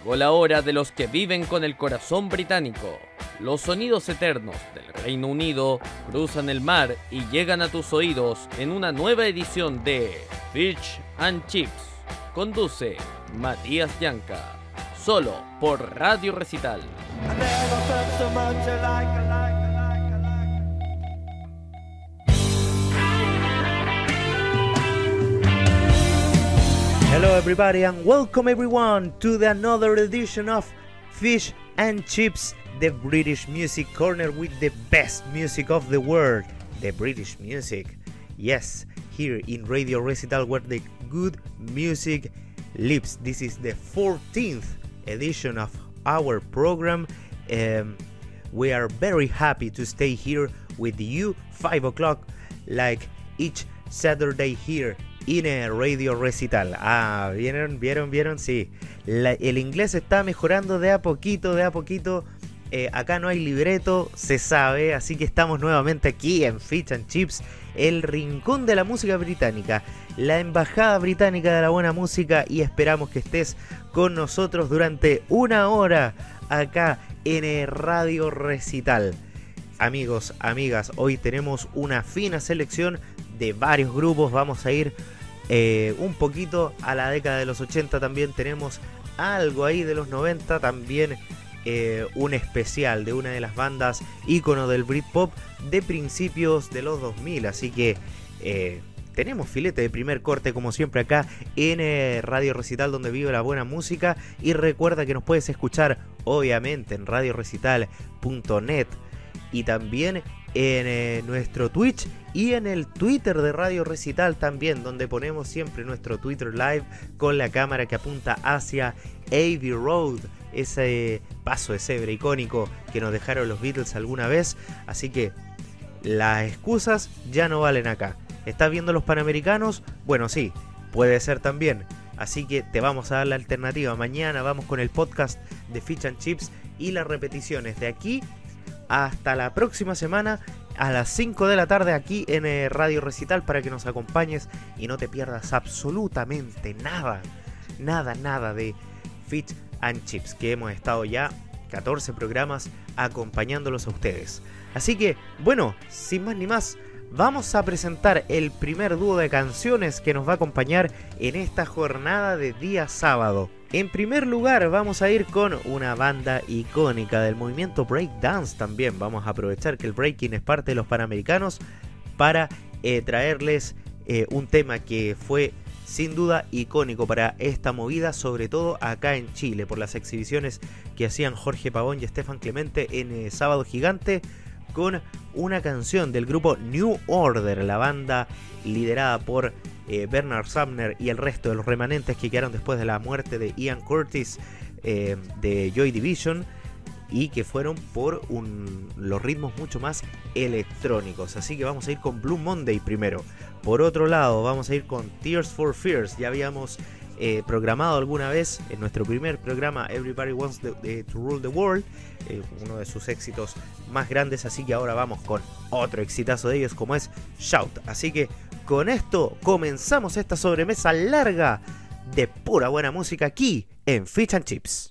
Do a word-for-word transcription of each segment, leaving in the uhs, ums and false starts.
Llegó la hora de los que viven con el corazón británico. Los sonidos eternos del Reino Unido cruzan el mar y llegan a tus oídos en una nueva edición de Fish and Chips. Conduce Matías Yanca, solo por Radio Recital. Hello everybody and welcome everyone to the another edition of Fish and Chips, the British music corner with the best music of the world, the British music. Yes, here in Radio Recital where the good music lives. This is the fourteenth edition of our program. Um, we are very happy to stay here with you five o'clock like each Saturday here in a Radio Recital. Ah, ¿vieron? ¿Vieron? ¿Vieron? Sí. La, el inglés está mejorando de a poquito, de a poquito. Eh, acá no hay libreto, se sabe. Así que estamos nuevamente aquí en Fish and Chips, el rincón de la música británica, la embajada británica de la buena música. Y esperamos que estés con nosotros durante una hora acá en Radio Recital. Amigos, amigas, hoy tenemos una fina selección de varios grupos. Vamos a ir eh, un poquito a la década de los ochenta, también tenemos algo ahí de los noventa, también eh, un especial de una de las bandas ícono del Britpop de principios de los dos mil, así que eh, tenemos filete de primer corte como siempre acá en eh, Radio Recital, donde vive la buena música. Y recuerda que nos puedes escuchar obviamente en radio recital punto net y también en eh, nuestro Twitch y en el Twitter de Radio Recital también, donde ponemos siempre nuestro Twitter Live con la cámara que apunta hacia Abbey Road, ese paso de cebra icónico que nos dejaron los Beatles alguna vez. Así que las excusas ya no valen acá. ¿Estás viendo los Panamericanos? Bueno, sí, puede ser también. Así que te vamos a dar la alternativa. Mañana vamos con el podcast de Fish and Chips y las repeticiones de aquí hasta la próxima semana a las cinco de la tarde aquí en eh, Radio Recital, para que nos acompañes y no te pierdas absolutamente nada, nada, nada de Fish and Chips, que hemos estado ya catorce programas acompañándolos a ustedes. Así que, bueno, sin más ni más, vamos a presentar el primer dúo de canciones que nos va a acompañar en esta jornada de día sábado. En primer lugar vamos a ir con una banda icónica del movimiento breakdance también. Vamos a aprovechar que el breaking es parte de los Panamericanos para eh, traerles eh, un tema que fue sin duda icónico para esta movida, sobre todo acá en Chile, por las exhibiciones que hacían Jorge Pavón y Estefan Clemente en eh, Sábado Gigante, con una canción del grupo New Order, la banda liderada por eh, Bernard Sumner y el resto de los remanentes que quedaron después de la muerte de Ian Curtis eh, de Joy Division, y que fueron por un, los ritmos mucho más electrónicos. Así que vamos a ir con Blue Monday primero. Por otro lado vamos a ir con Tears for Fears. Ya habíamos eh, programado alguna vez en nuestro primer programa Everybody Wants the, the, to Rule the World, eh, uno de sus éxitos más grandes, así que ahora vamos con otro exitazo de ellos como es Shout. Así que con esto comenzamos esta sobremesa larga de pura buena música aquí en Fish and Chips.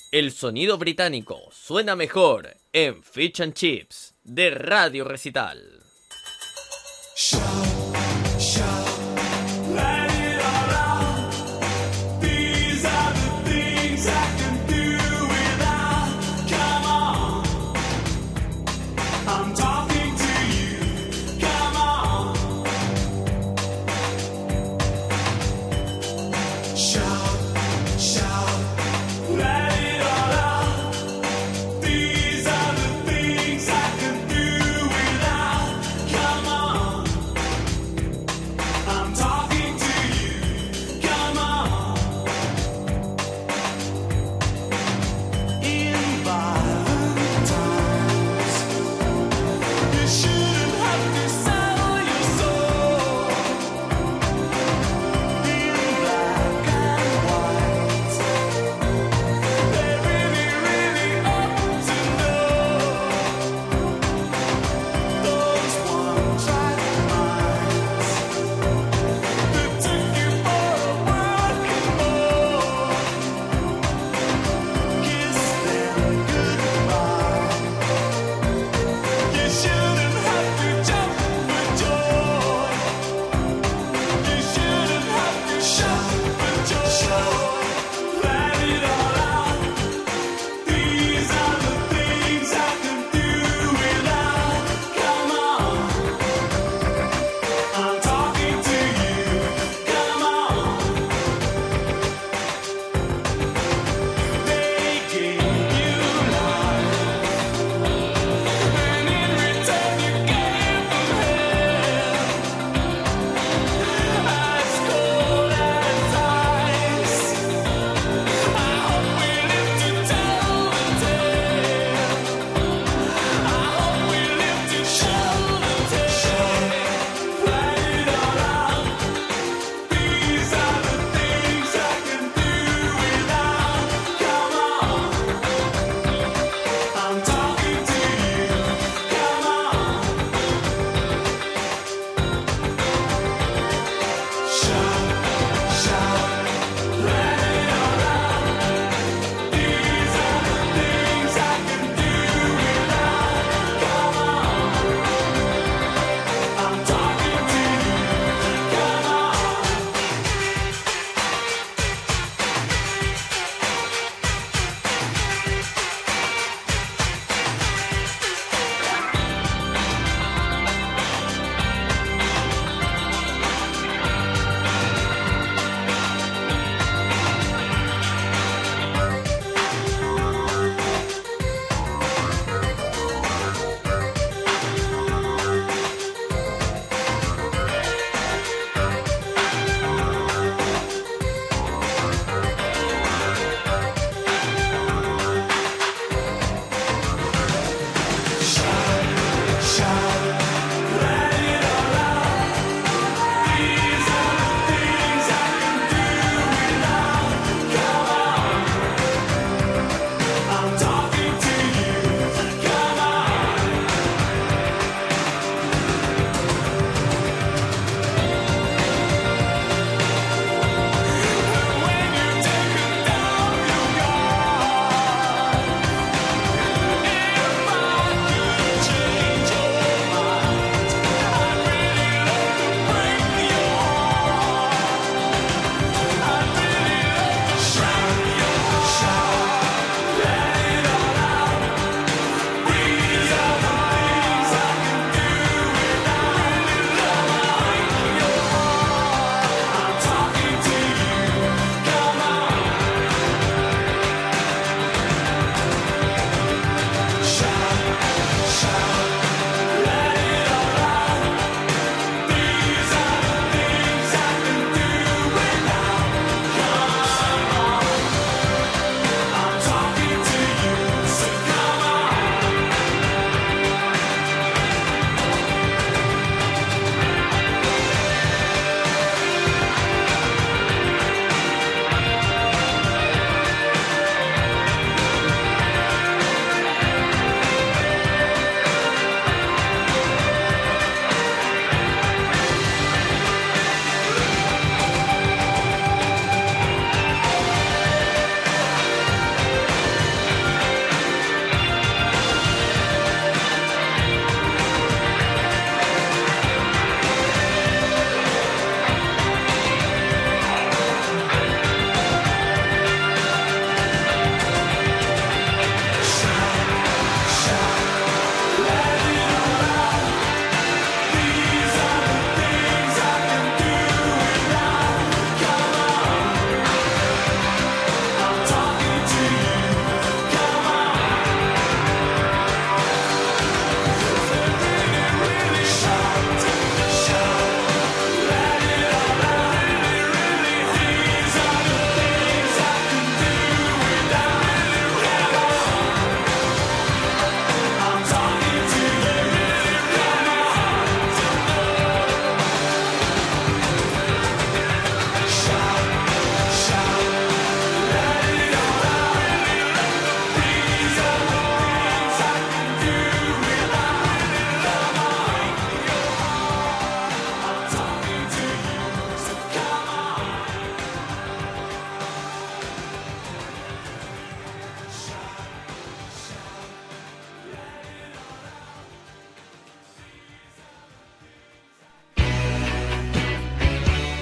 El sonido británico suena mejor en Fish and Chips de Radio Recital. Shout, shout, let it all out. These are the things I can do without. Come on, I'm talking to you. Come on, shout, shout, let it all out. These are the things I can do without. Come on.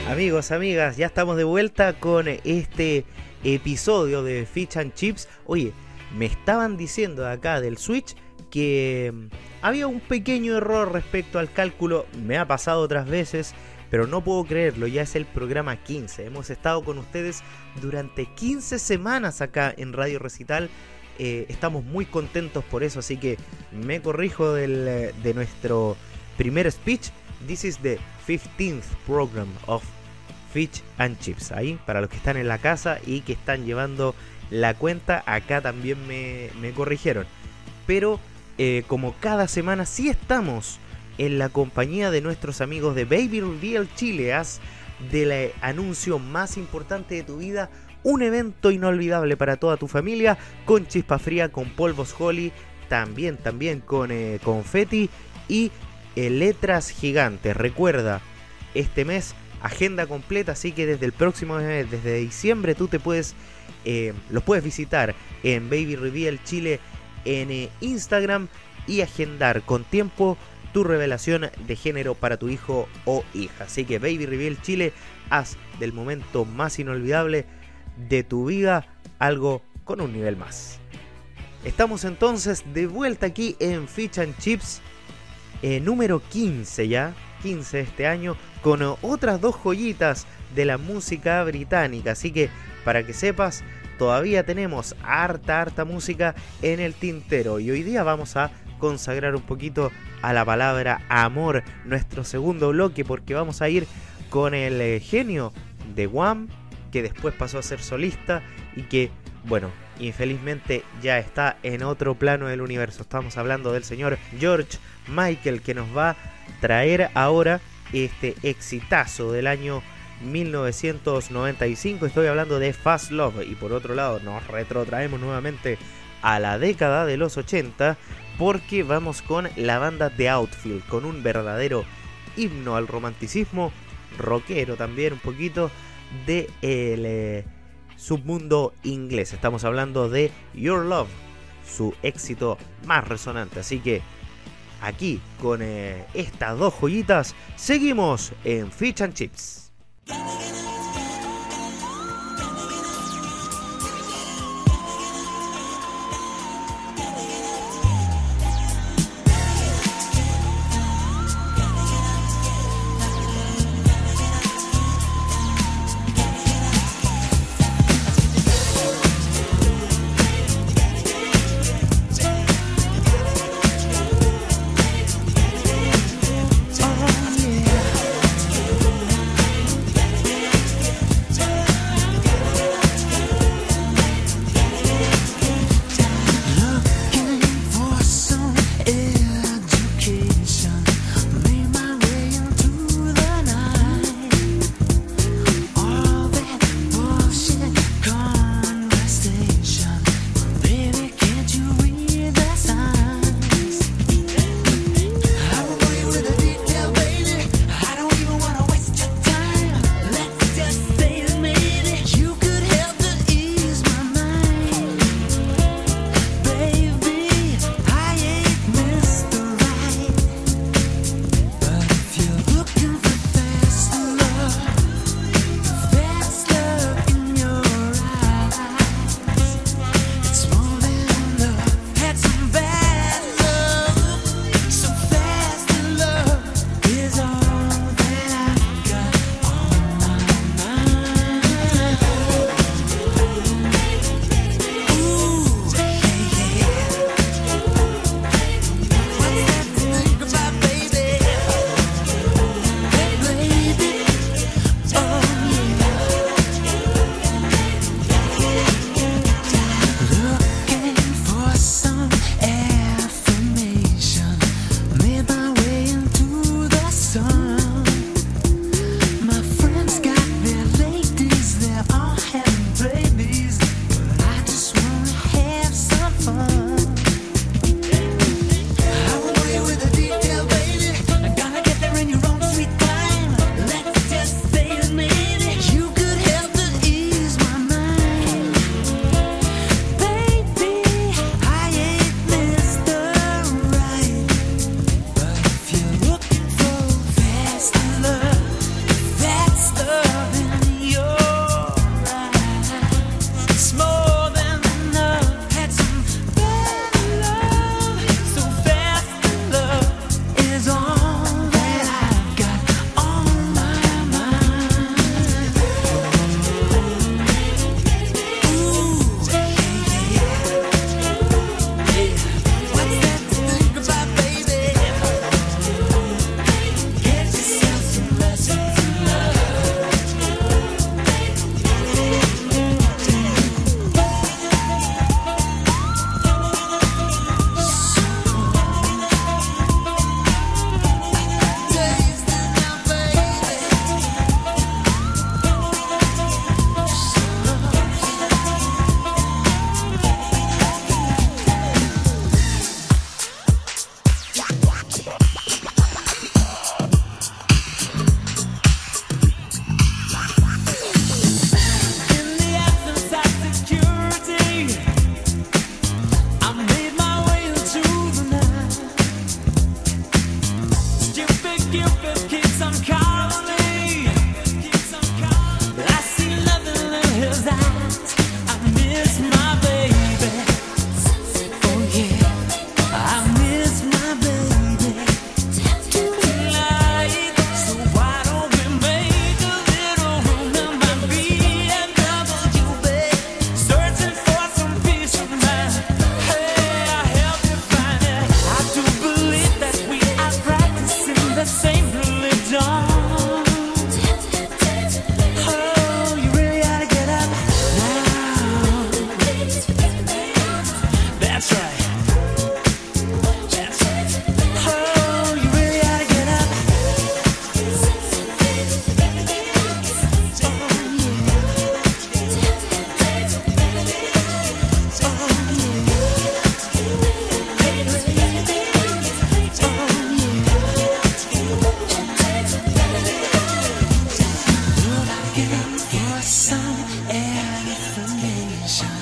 Amigos, amigas, ya estamos de vuelta con este episodio de Fish and Chips. Oye, me estaban diciendo acá del Switch que había un pequeño error respecto al cálculo. Me ha pasado otras veces, pero no puedo creerlo, ya es el programa quince. Hemos estado con ustedes durante quince semanas acá en Radio Recital. Eh, estamos muy contentos por eso, así que me corrijo del, de nuestro primer speech. This is the fifteenth program of Fish and Chips. Ahí, para los que están en la casa y que están llevando la cuenta, acá también me, me corrigieron. Pero eh, como cada semana sí estamos en la compañía de nuestros amigos de Baby Reveal Chile. Haz del anuncio más importante de tu vida un evento inolvidable para toda tu familia, con chispa fría, con polvos Holly, también, también con eh, confeti y eh, letras gigantes. Recuerda, este mes agenda completa, así que desde el próximo mes, desde diciembre, tú te puedes, eh, los puedes visitar en Baby Reveal Chile en eh, Instagram y agendar con tiempo tu revelación de género para tu hijo o hija. Así que Baby Reveal Chile, haz del momento más inolvidable de tu vida algo con un nivel más. Estamos entonces de vuelta aquí en Fish and Chips, eh, número quince ya, quince este año, con otras dos joyitas de la música británica. Así que para que sepas, todavía tenemos harta, harta música en el tintero. Y hoy día vamos a consagrar un poquito a la palabra amor, nuestro segundo bloque, porque vamos a ir con el eh, genio de Wham, que después pasó a ser solista y que, bueno, infelizmente ya está en otro plano del universo. Estamos hablando del señor George Michael, que nos va a traer ahora este exitazo del año mil novecientos noventa y cinco. Estoy hablando de Fast Love. Y por otro lado nos retrotraemos nuevamente a la década de los ochenta, porque vamos con la banda The Outfield, con un verdadero himno al romanticismo, rockero también un poquito, de el eh, submundo inglés. Estamos hablando de Your Love, su éxito más resonante. Así que aquí con eh, estas dos joyitas seguimos en Fish and Chips. Faster love, that's the Cupid keeps on calling me. I see nothing in his eyes. I miss my baby. Oh yeah, I miss my baby tonight. So why don't we make a little room in my B M W, babe? Searching for some peace of mind. Hey, I help you find it. I do believe that we are practicing the same religion. Oh, you really ought to get up now. That's right. That's right. Oh, you really ought to get up. For some information.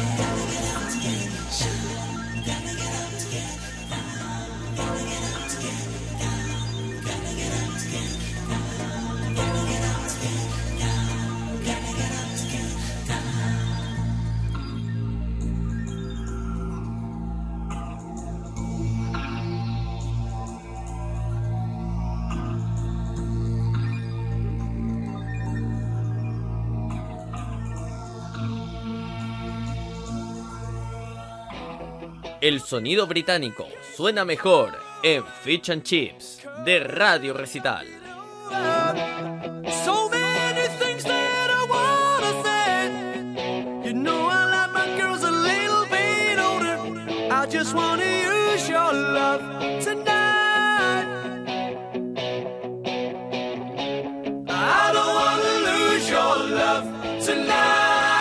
El sonido británico suena mejor en Fish and Chips de Radio Recital. So many things that I wanna say. You know I like my girls a little bit older. I just wanna use your love tonight. I don't wanna lose your love tonight.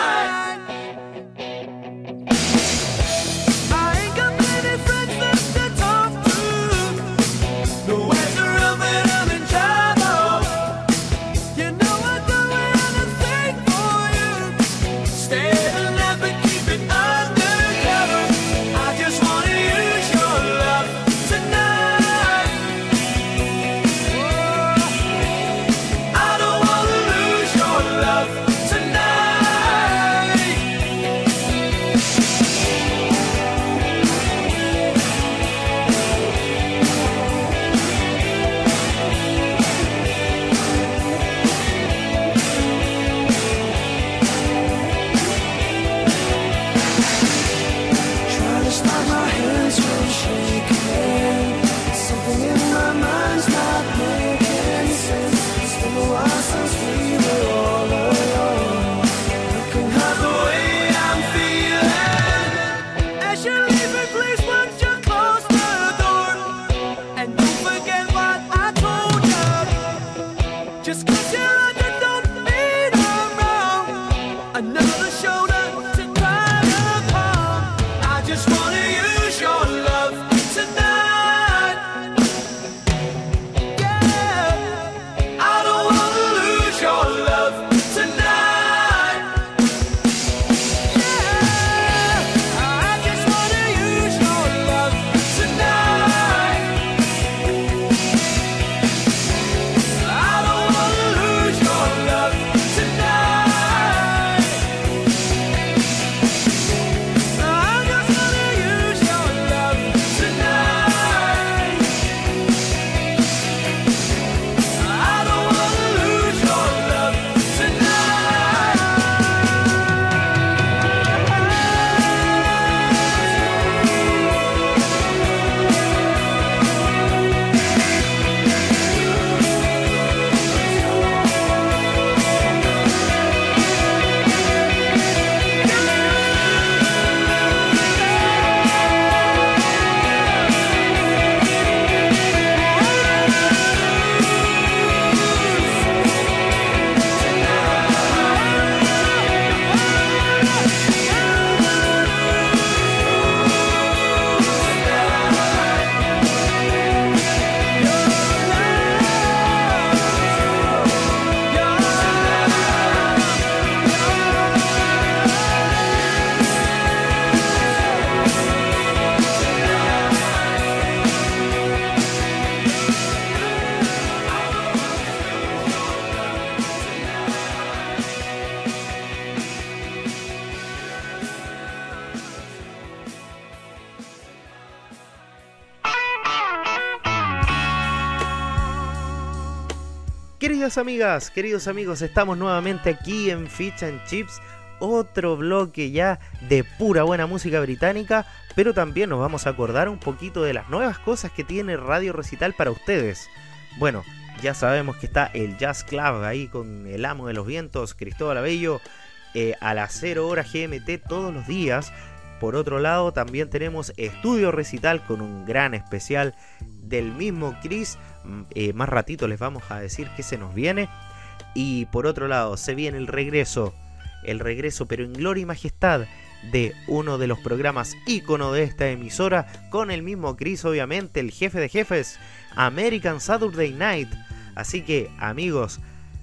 I ain't got many friends left to talk to. Nowhere to run when I'm in trouble. You know I'd do anything for you. Stay alive but keep it undercover. I just wanna use your love tonight. Oh, I don't wanna lose your love tonight. Queridas amigas, queridos amigos, estamos nuevamente aquí en Fish and Chips, otro bloque ya de pura buena música británica, pero también nos vamos a acordar un poquito de las nuevas cosas que tiene Radio Recital para ustedes. Bueno, ya sabemos que está el Jazz Club ahí con el amo de los vientos, Cristóbal Abello, eh, a las cero horas G M T todos los días. Por otro lado, también tenemos Estudio Recital con un gran especial del mismo Chris. Eh, más ratito les vamos a decir qué se nos viene. Y por otro lado, se viene el regreso, el regreso pero en gloria y majestad de uno de los programas ícono de esta emisora, con el mismo Chris, obviamente, el jefe de jefes, American Saturday Night. Así que, amigos,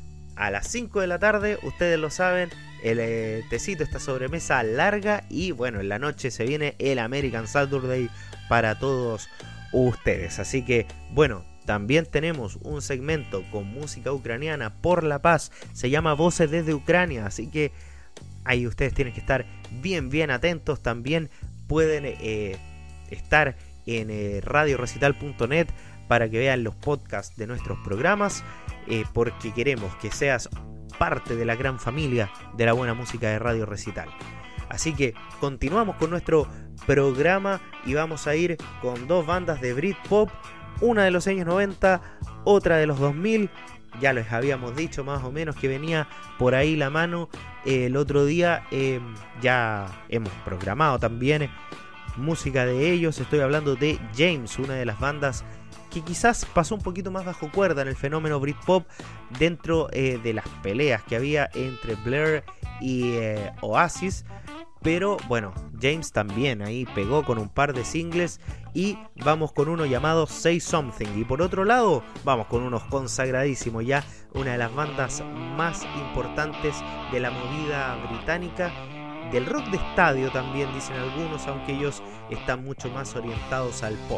a las cinco de la tarde, ustedes lo saben, el eh, tecito, esta sobremesa larga, y bueno, en la noche se viene el American Saturday para todos ustedes. Así que, bueno, también tenemos un segmento con música ucraniana por la paz, se llama Voces desde Ucrania, así que ahí ustedes tienen que estar bien, bien atentos. También pueden eh, estar en eh, radio recital punto net para que vean los podcasts de nuestros programas, eh, porque queremos que seas parte de la gran familia de la buena música de Radio Recital. Así que continuamos con nuestro programa y vamos a ir con dos bandas de Britpop, una de los años noventa, otra de los dos mil. Ya les habíamos dicho más o menos que venía por ahí la mano eh, el otro día. Eh, ya hemos programado también música de ellos. Estoy hablando de James, una de las bandas que quizás pasó un poquito más bajo cuerda en el fenómeno Britpop dentro eh, de las peleas que había entre Blur y eh, Oasis. Pero bueno, James también ahí pegó con un par de singles, y vamos con uno llamado Say Something. Y por otro lado, vamos con unos consagradísimos ya, una de las bandas más importantes de la movida británica, del rock de estadio también dicen algunos, aunque ellos están mucho más orientados al pop.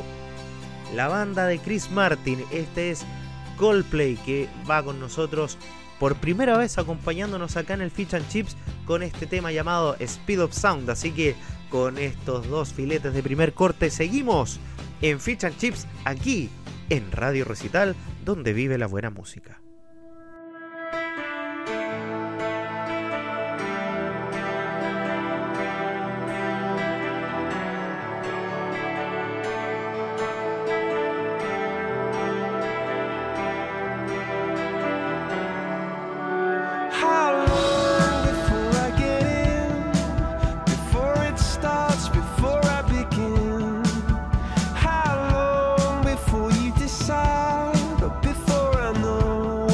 La banda de Chris Martin, este es Coldplay, que va con nosotros por primera vez acompañándonos acá en el Fish and Chips con este tema llamado Speed of Sound. Así que con estos dos filetes de primer corte seguimos en Fish and Chips aquí en Radio Recital, donde vive la buena música. Before I know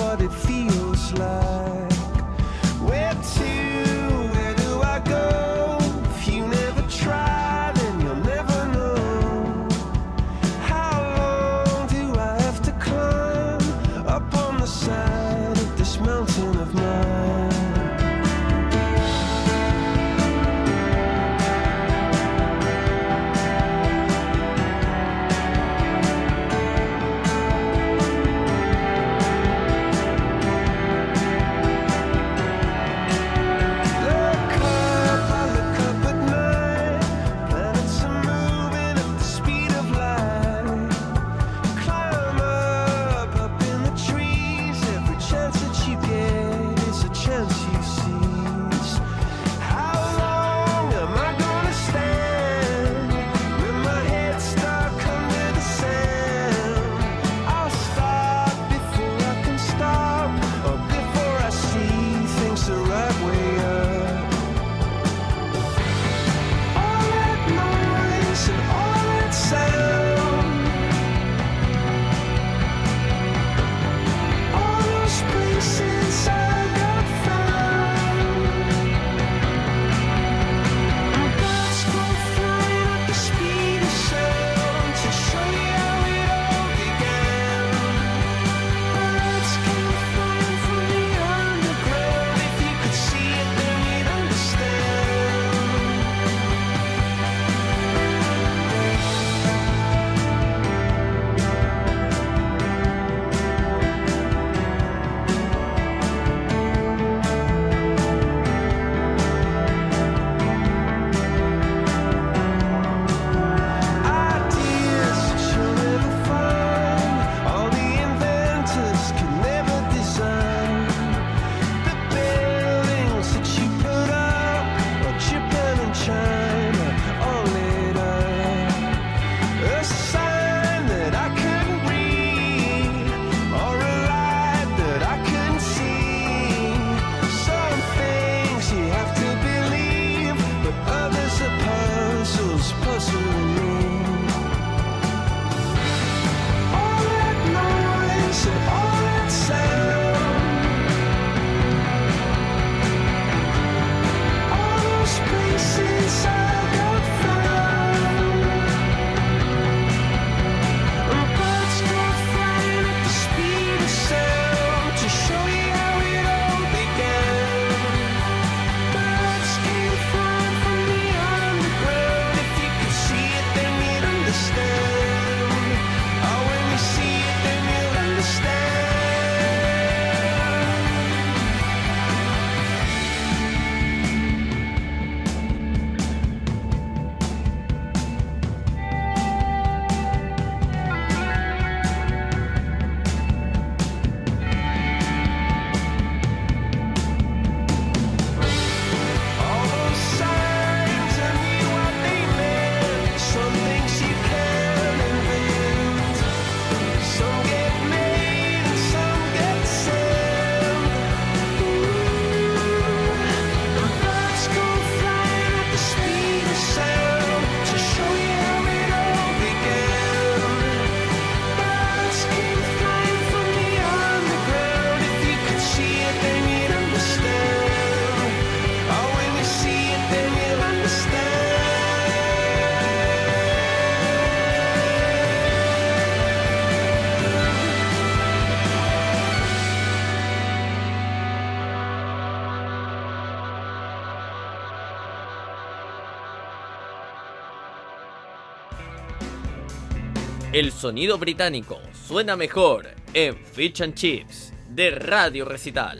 El sonido británico suena mejor en Fish and Chips de Radio Recital.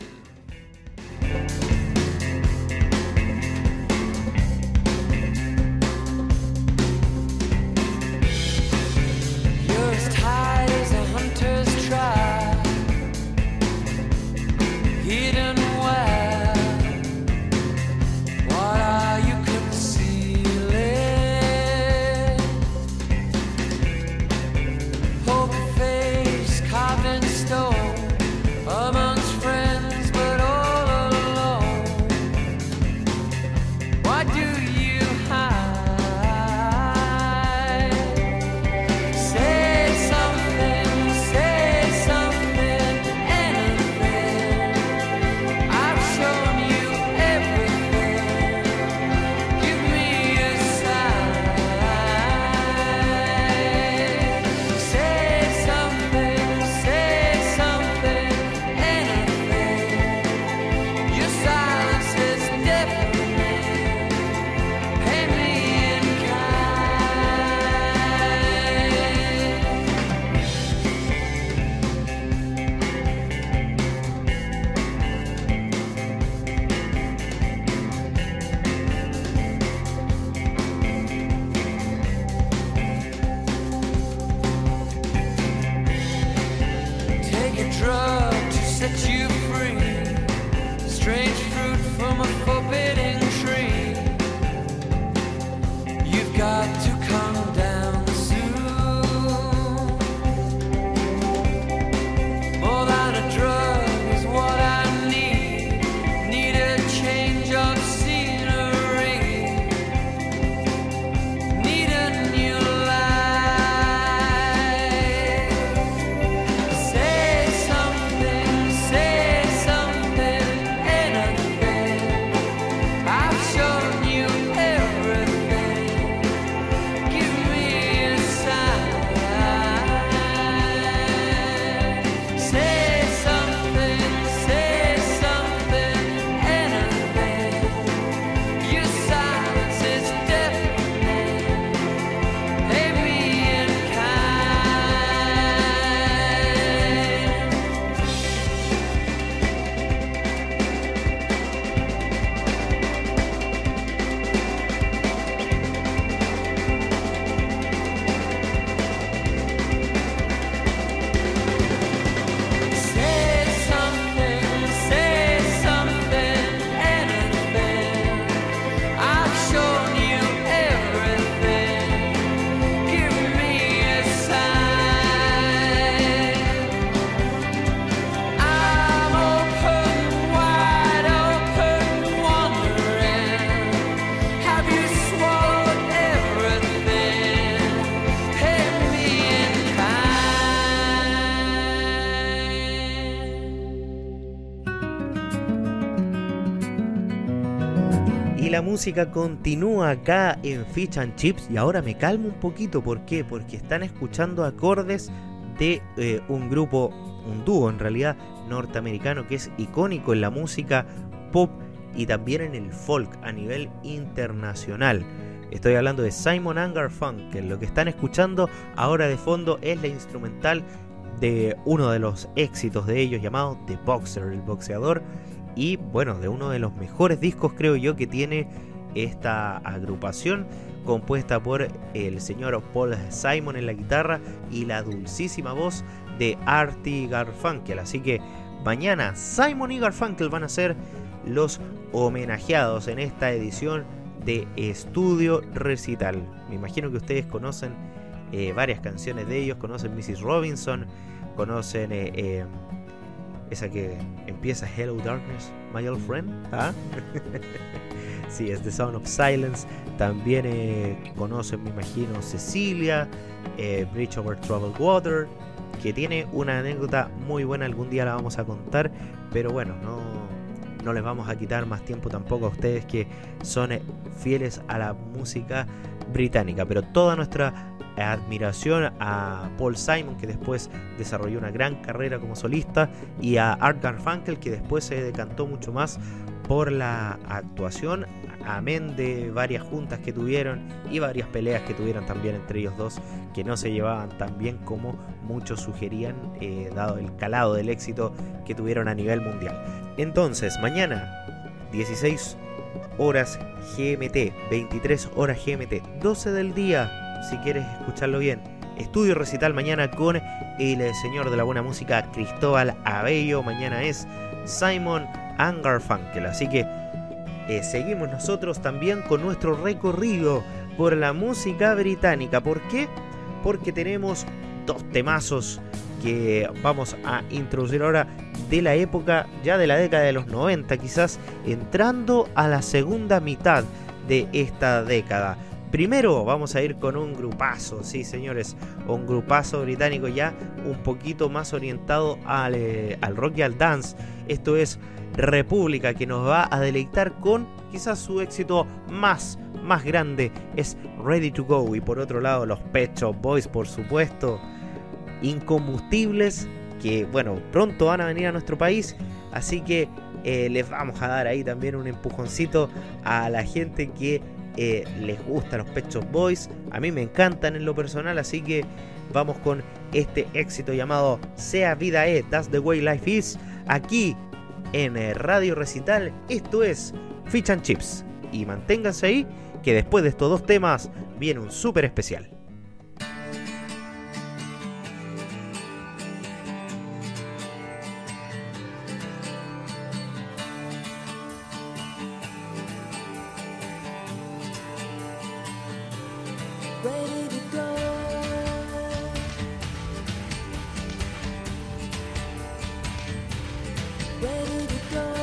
La música continúa acá en Fish and Chips y ahora me calmo un poquito. ¿Por qué? Porque están escuchando acordes de eh, un grupo, un dúo en realidad norteamericano que es icónico en la música pop y también en el folk a nivel internacional. Estoy hablando de Simon and Garfunkel. Lo que están escuchando ahora de fondo es la instrumental de uno de los éxitos de ellos llamado The Boxer, el boxeador. Y bueno, de uno de los mejores discos creo yo que tiene esta agrupación, compuesta por el señor Paul Simon en la guitarra y la dulcísima voz de Artie Garfunkel. Así que mañana Simon y Garfunkel van a ser los homenajeados en esta edición de Estudio Recital. Me imagino que ustedes conocen eh, varias canciones de ellos, conocen missus Robinson, conocen... Eh, eh, esa que empieza Hello Darkness, My Old Friend. ¿Ah? Sí, es The Sound of Silence. También eh, conocen, me imagino, Cecilia, eh, Bridge Over Troubled Water, que tiene una anécdota muy buena, algún día la vamos a contar, pero bueno, no, no les vamos a quitar más tiempo tampoco a ustedes que son eh, fieles a la música británica. Pero toda nuestra admiración a Paul Simon, que después desarrolló una gran carrera como solista, y a Art Garfunkel, que después se decantó mucho más por la actuación, amén de varias juntas que tuvieron y varias peleas que tuvieron también entre ellos dos, que no se llevaban tan bien como muchos sugerían, eh, dado el calado del éxito que tuvieron a nivel mundial. Entonces, mañana, dieciséis horas G M T, veintitrés horas G M T, doce del día, si quieres escucharlo bien, estudio recital mañana con el señor de la buena música Cristóbal Abello. Mañana es Simon and Garfunkel, así que eh, seguimos nosotros también con nuestro recorrido por la música británica. ¿Por qué? Porque tenemos dos temazos que vamos a introducir ahora de la época ya de la década de los noventa, quizás entrando a la segunda mitad de esta década. Primero vamos a ir con un grupazo, sí señores, un grupazo británico ya un poquito más orientado al, eh, al rock y al dance. Esto es República, que nos va a deleitar con quizás su éxito más, más grande, es Ready to Go. Y por otro lado los Pet Shop Boys, por supuesto, incombustibles, que bueno, pronto van a venir a nuestro país, así que eh, les vamos a dar ahí también un empujoncito a la gente que eh, les gustan los Pet Shop Boys. A mí me encantan en lo personal, así que vamos con este éxito llamado Sea Vida E, That's the Way Life Is, aquí en Radio Recital. Esto es Fish and Chips, y manténganse ahí, que después de estos dos temas viene un súper especial. Ready to go. Ready to go.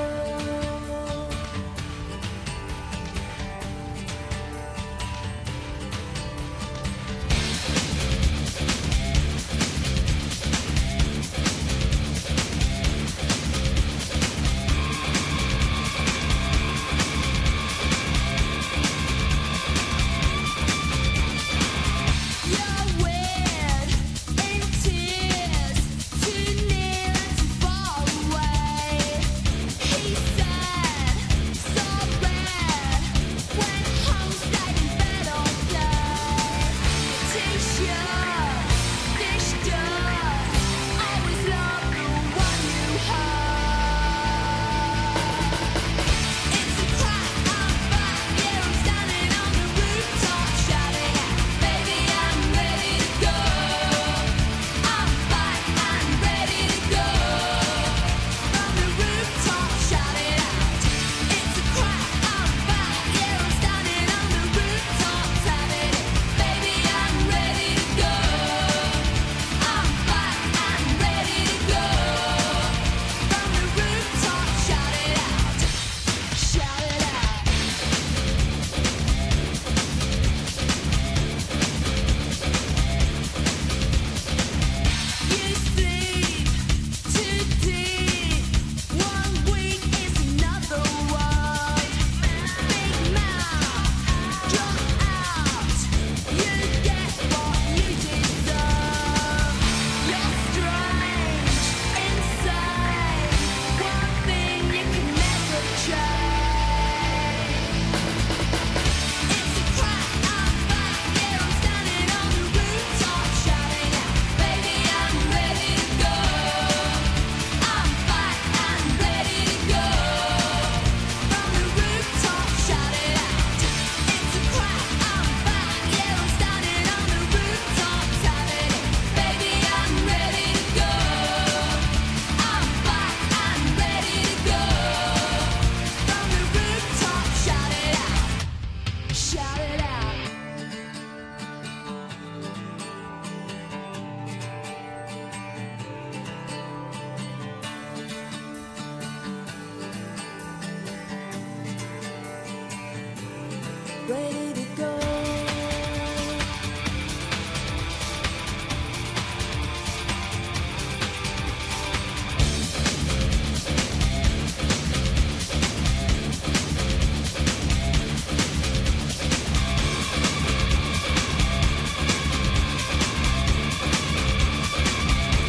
You're weird in tears, too near and too far away. He said, so bad, went home, stayed in bed all day. T-shirt, dished up, always love the one you heard. It's a crack, I'm back, yeah, I'm standing on the rooftop shouting out, baby, I'm ready to go. I'm back and ready to go. From the rooftop shouting out, it's a crack, I'm back, yeah, I'm standing on the rooftop shouting it, baby, I'm ready to go. I'm back and ready to go. From the rooftop shout it out, shout it out. You sleep too deep. One week is another one. Big mouth, drop out. You get what you deserve. You're strange, insane. One thing you can never change. It's a crack, I'm back, yeah, I'm standing on the rooftop shouting out, baby, I'm ready to go. I'm back and ready to go. From the rooftop shout it out. It's a crack, I'm back, yeah, I'm standing on the rooftop shouting it, baby, I'm ready to go. I'm back and ready to go. From the rooftop shout it out, shout it out. Ready to go.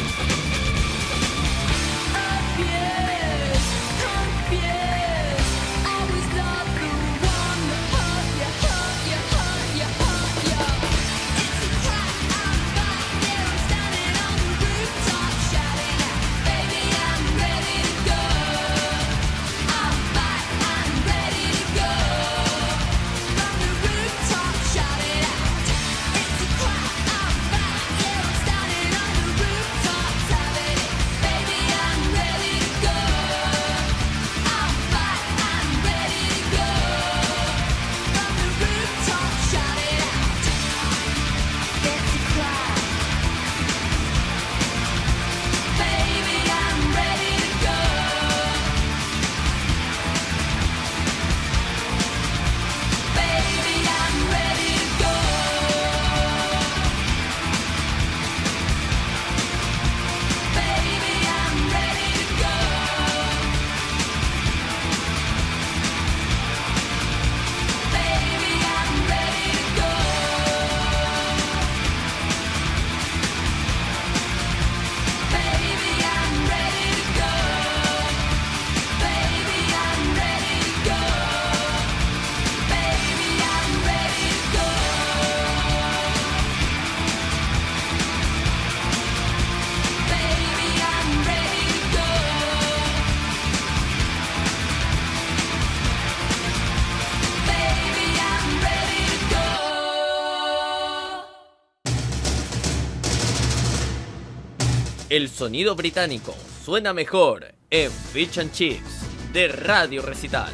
Abused, confused, El sonido británico suena mejor en Fish and Chips de Radio Recital.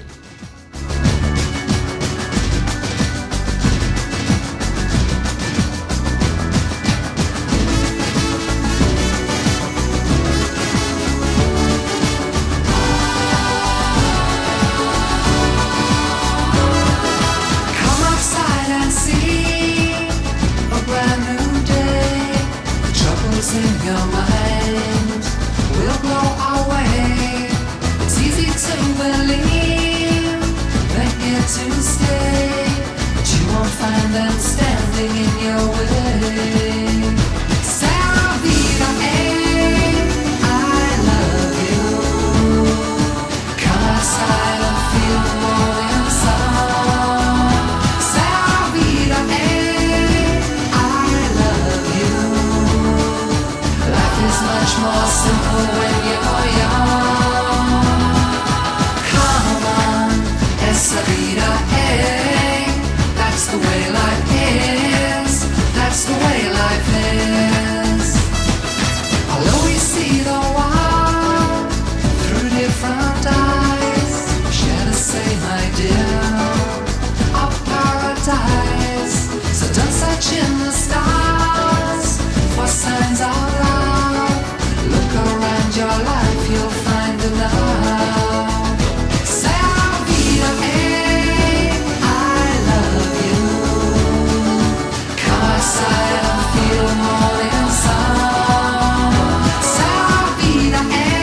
In your mind will blow away. It's easy to believe they're here to stay, but you won't find them standing in your way. Sarah Vida, I love you. Come outside and feel the morning sun. Sarah Vida, I love you. Is much more simple when you're young. Come on, esa vida, hey. That's the way life is. That's the way life is. Although we see the world through different eyes, share the same idea of paradise. So don't search in the stars for signs of love. Around your life you'll find enough. Sarah Vida, I love you. Come outside and feel the morning sun. Sarah Vida,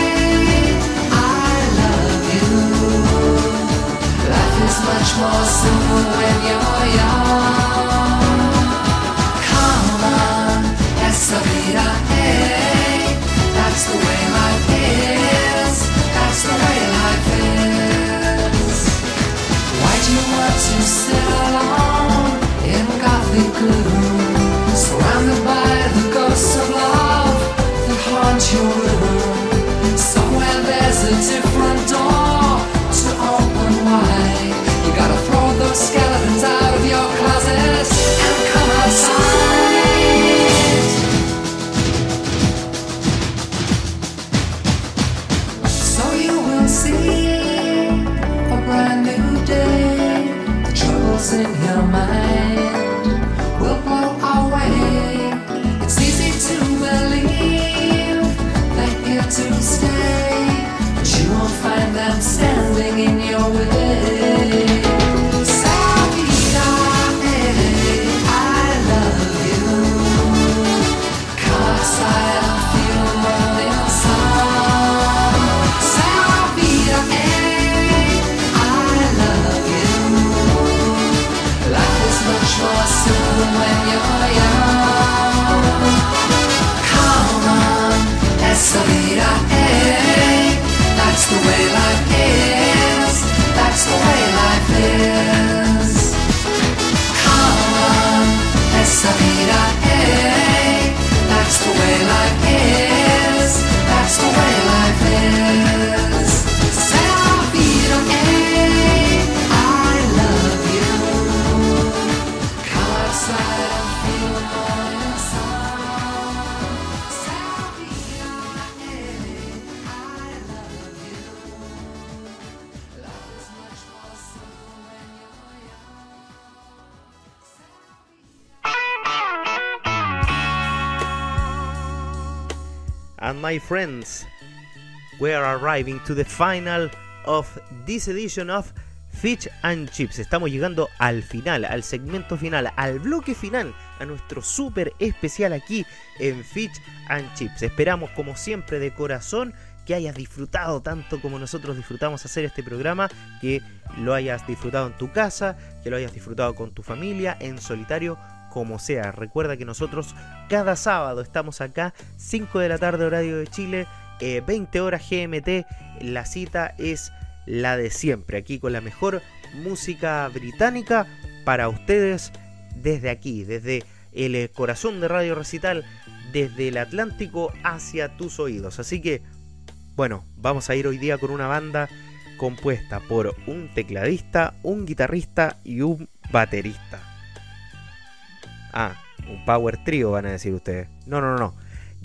I love you. Life is much more simple when you're young. Come on, esa vida, that's the way life is. That's the way life is. Why do you want to sit alone in gothic gloom, surrounded by the ghosts of love that haunt your room? Somewhere there's a different door to open wide. You gotta throw those skeletons out of your closet and come outside. See a brand new day. The troubles in your mind will blow away. It's easy to believe they're here to stay, but you won't find them standing in your way. Sabida, I love you. Come outside and feel the morning sun. Much more simple when you're young. Come on, esa vida, hey. That's the way life is. That's the way life is. Come on, esa vida, hey. That's the way life is. That's the way life is. Esa vida, hey. I love you. And my friends, we are arriving to the final of this edition of Fish and Chips. Estamos llegando al final, al segmento final, al bloque final, a nuestro súper especial aquí en Fish and Chips. Esperamos, como siempre, de corazón que hayas disfrutado tanto como nosotros disfrutamos hacer este programa, que lo hayas disfrutado en tu casa, que lo hayas disfrutado con tu familia, en solitario, como sea. Recuerda que nosotros cada sábado estamos acá, cinco de la tarde horario de Chile, eh, veinte horas G M T. La cita es la de siempre, aquí con la mejor música británica para ustedes desde aquí, desde el corazón de Radio Recital, desde el Atlántico hacia tus oídos. Así que, bueno, vamos a ir hoy día con una banda compuesta por un tecladista, un guitarrista y un baterista. Ah, un power trio van a decir ustedes. No, no, no, no.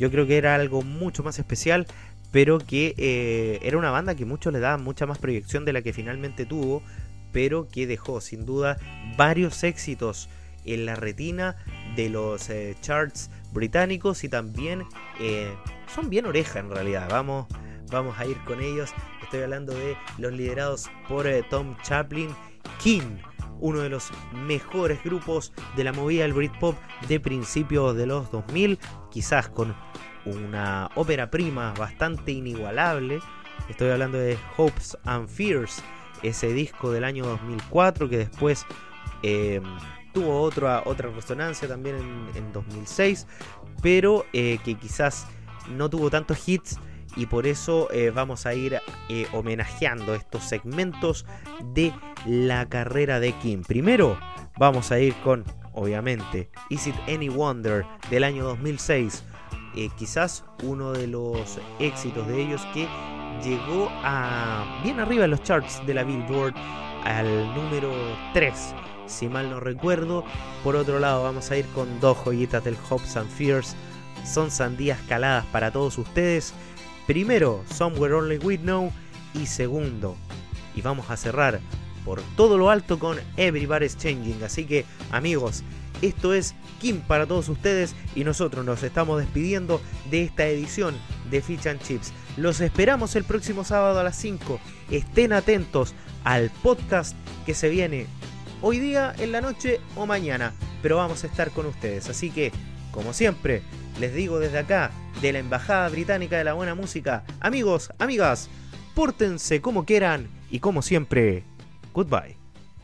Yo creo que era algo mucho más especial, pero que eh, era una banda que muchos le daban mucha más proyección de la que finalmente tuvo, pero que dejó sin duda varios éxitos en la retina de los eh, charts británicos, y también eh, son bien oreja en realidad. Vamos, vamos a ir con ellos. Estoy hablando de los liderados por eh, Tom Chaplin, King, uno de los mejores grupos de la movida del Britpop de principios de los dos mil, quizás con una ópera prima bastante inigualable. Estoy hablando de Hopes and Fears, ese disco del año dos mil cuatro que después eh, tuvo otra, otra resonancia también en, en dos mil seis, pero eh, que quizás no tuvo tantos hits, y por eso eh, vamos a ir eh, homenajeando estos segmentos de la carrera de King. Primero vamos a ir con, obviamente, Is It Any Wonder del año dos mil seis, eh, quizás uno de los éxitos de ellos que llegó a bien arriba en los charts de la Billboard, al número tres, si mal no recuerdo. Por otro lado vamos a ir con dos joyitas del Hopes and Fears, son sandías caladas para todos ustedes. Primero, Somewhere Only We Know, y segundo, y vamos a cerrar por todo lo alto con Everybody's Changing. Así que, amigos, esto es King para todos ustedes, y nosotros nos estamos despidiendo de esta edición de Fish and Chips. Los esperamos el próximo sábado a las cinco. Estén atentos al podcast que se viene hoy día, en la noche o mañana, pero vamos a estar con ustedes. Así que, como siempre, les digo desde acá, de la Embajada Británica de la Buena Música, amigos, amigas, pórtense como quieran, y como siempre, goodbye.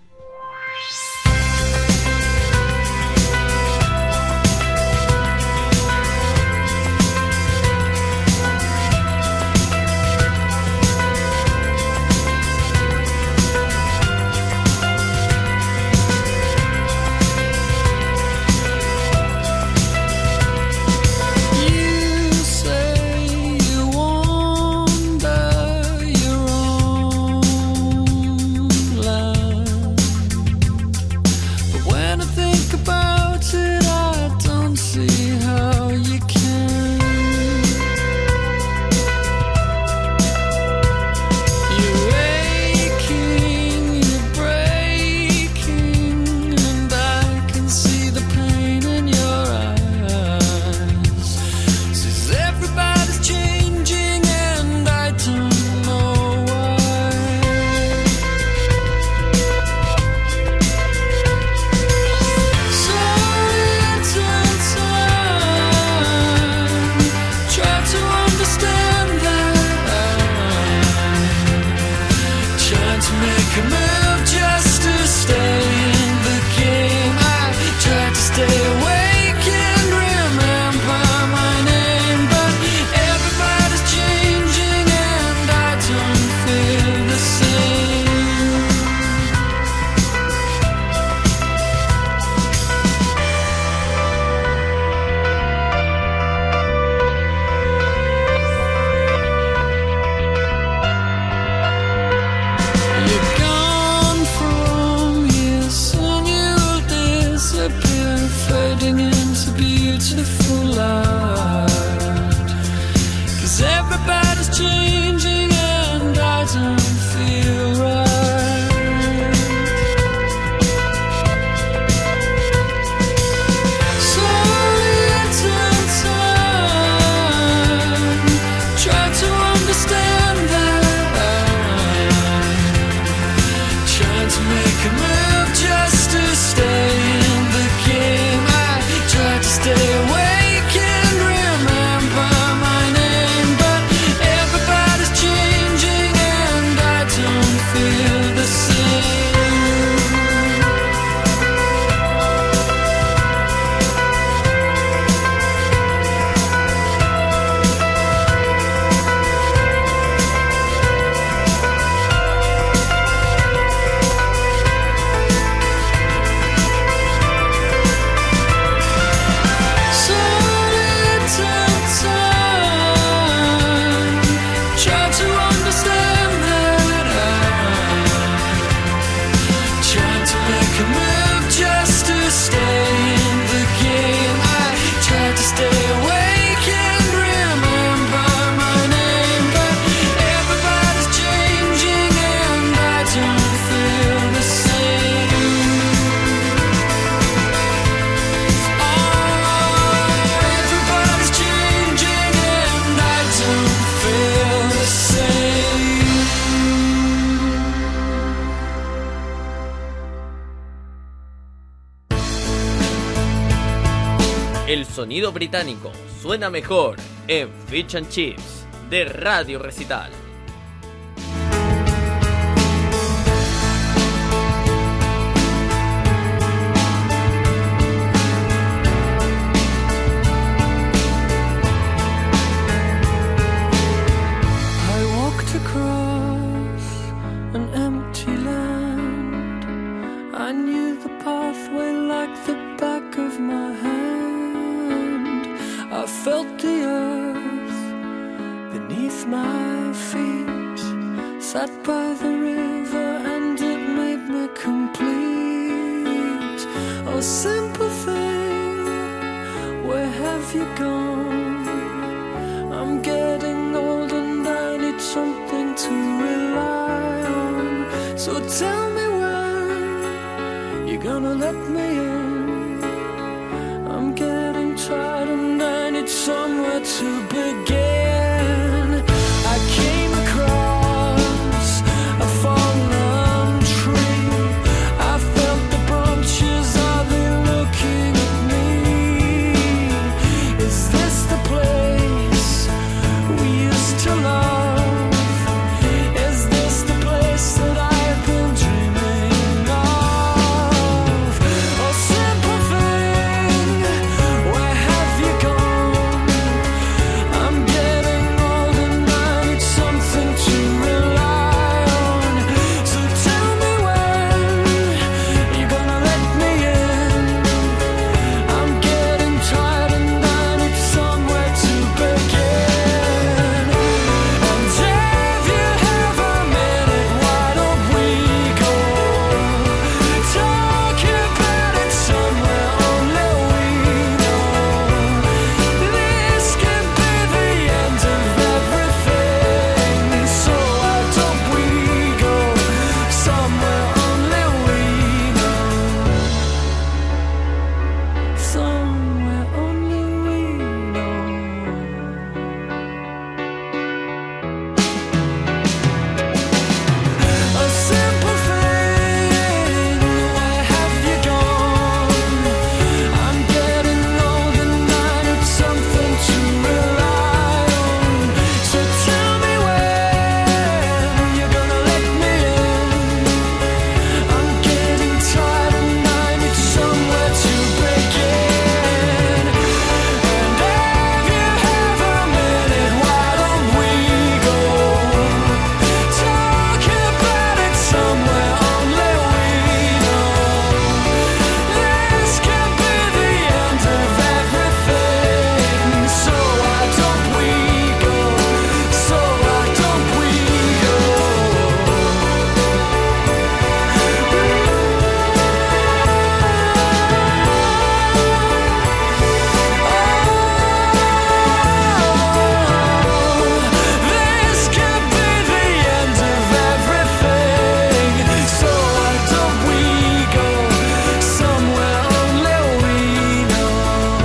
You say you wander your own land. El sonido británico suena mejor en Fish and Chips de Radio Recital. Felt the earth beneath my feet, sat by the river and it made me complete. Oh, simple thing, where have you gone? I'm getting old and I need something to rely on. So tell me when you're gonna let me in. I'm getting tired and I need somewhere to begin. I came across a fallen tree. I felt the branches, are they looking at me? Is this the place we used to love? Is this the place that I've been dreaming of? Oh, simple thing, where have you gone? I'm getting old and I need something to rely on. So tell me when you're gonna let me in. I'm getting tired and I need somewhere to begin. And if you have a minute, why don't we go talk about it somewhere only we know? This could be the end of everything. So why don't we go somewhere only we know? Somewhere only we know. A simple thing, where have you gone? I'm getting old and I need something to rely on. So tell me when you're gonna let me in. I'm getting tired and I need somewhere to begin. And if you have a minute, why don't we go talk about it somewhere only we know? This could be the end of everything. So why don't we go? So why don't we go? This could be the end of everything. So why don't we go somewhere only we know?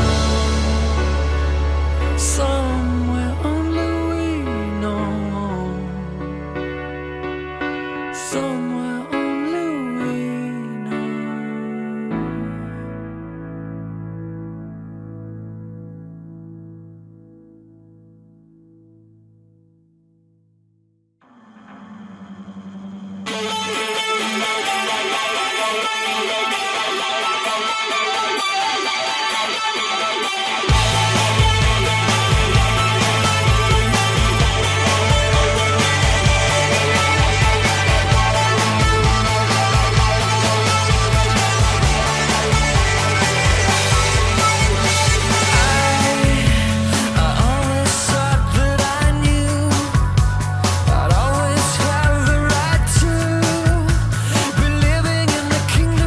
Somewhere only we know. Somewhere only we know. I'd always have the right to be living in the kingdom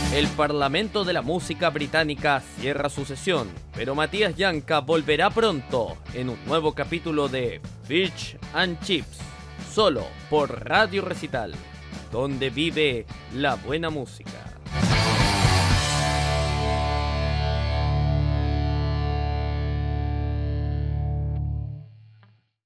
El Parlamento de la Música Británica cierra su sesión, pero Matías Yanca volverá pronto en un nuevo capítulo de Fish and Chips, solo por Radio Recital, donde vive la buena música.